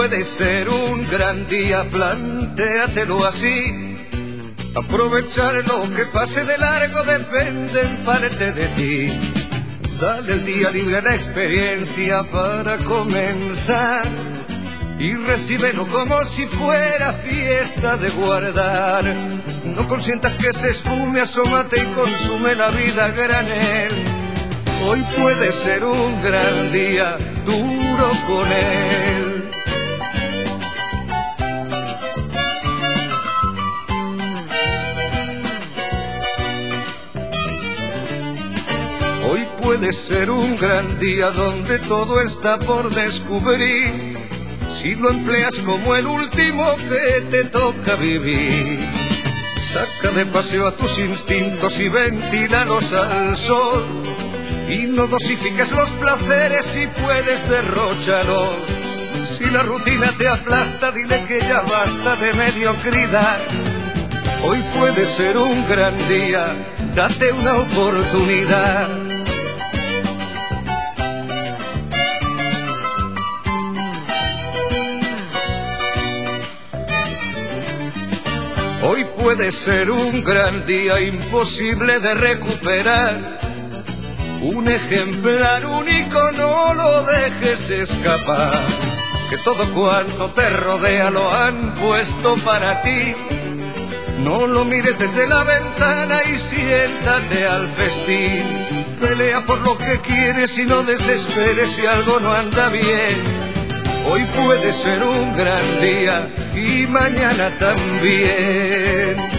puede ser un gran día, plantéatelo así. Aprovechar lo que pase de largo depende en parte de ti. Dale el día libre a la experiencia para comenzar y recíbelo como si fuera fiesta de guardar. No consientas que se esfume, asómate y consume la vida a granel. Hoy puede ser un gran día, duro con él. Hoy puede ser un gran día donde todo está por descubrir, si lo empleas como el último que te toca vivir. Saca de paseo a tus instintos y ventílalos al sol, y no dosifiques los placeres, si puedes derróchalos. Si la rutina te aplasta, dile que ya basta de mediocridad. Hoy puede ser un gran día, date una oportunidad. Hoy puede ser un gran día, imposible de recuperar. Un ejemplar único, no lo dejes escapar. Que todo cuanto te rodea lo han puesto para ti. No lo mires desde la ventana y siéntate al festín. Pelea por lo que quieres y no desesperes si algo no anda bien. Hoy puede ser un gran día y mañana también.